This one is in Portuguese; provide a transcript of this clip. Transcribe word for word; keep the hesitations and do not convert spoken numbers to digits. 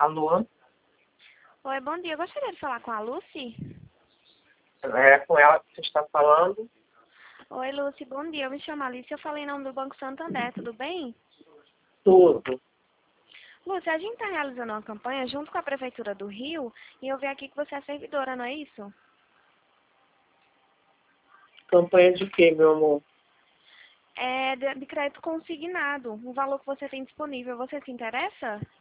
Alô? Oi, bom dia. Eu gostaria de falar com a Lucy. É com ela que você está falando? Oi, Lucy, bom dia. Eu me chamo Alice, eu falei em nome do Banco Santander, tudo bem? Tudo. Lúcia, a gente está realizando uma campanha junto com a Prefeitura do Rio e eu vi aqui que você é servidora, não é isso? Campanha de quê, meu amor? É de, de crédito consignado, o valor que você tem disponível. Você se interessa?